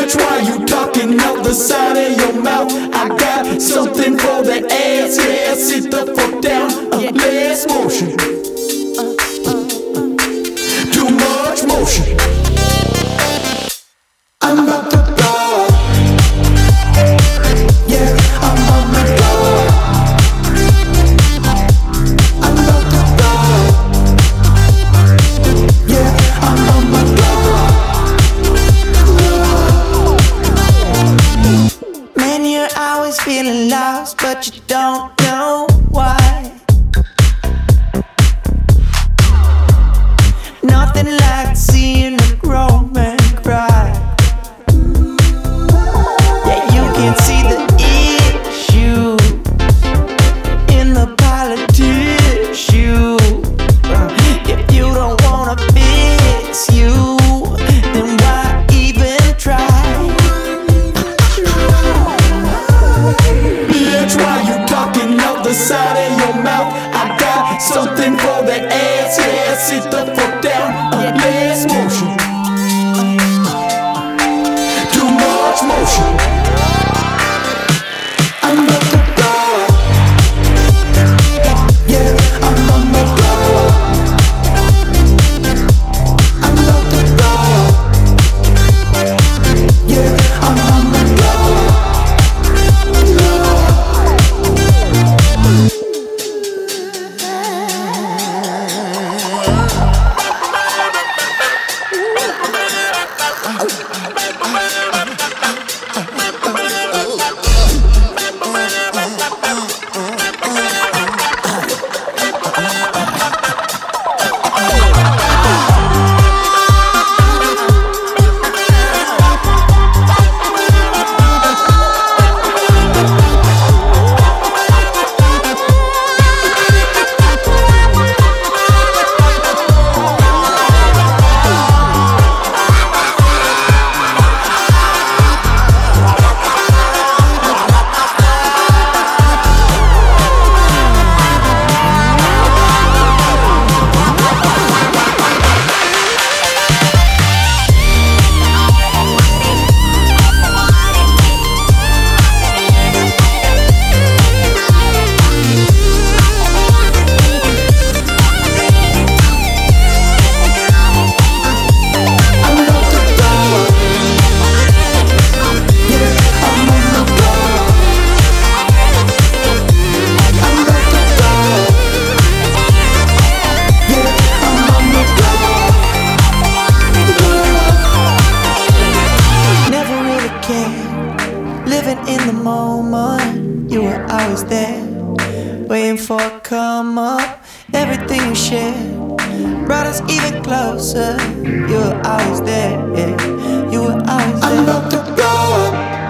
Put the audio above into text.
Bitch, why you talking out the side of your mouth? I got something for the ass, yeah, sit the fuck down. Less motion, too much motion. I'm about to blow up. Yeah, I'm on the blow up. I'm about to blow up. Yeah, I'm on my blow up. Man, you're always feeling lost, but you don't know why. Nothing like seeing a grown man cry. Yeah, you can see the issue in the politician. If you don't wanna fix you, then why even try? Bitch, why you talking out the side of your mouth? I got something for that ass, yeah, sit the fuck down. Less motion, too much motion. I'm about to blow up. Yeah, I'm on the blow up. I'm about to blow up. Yeah, I'm on the blow up. Living in the moment, you were always there, waiting for a come up. Everything we shared brought us even closer. You were always there, yeah. You were always there. I'm about to blow up.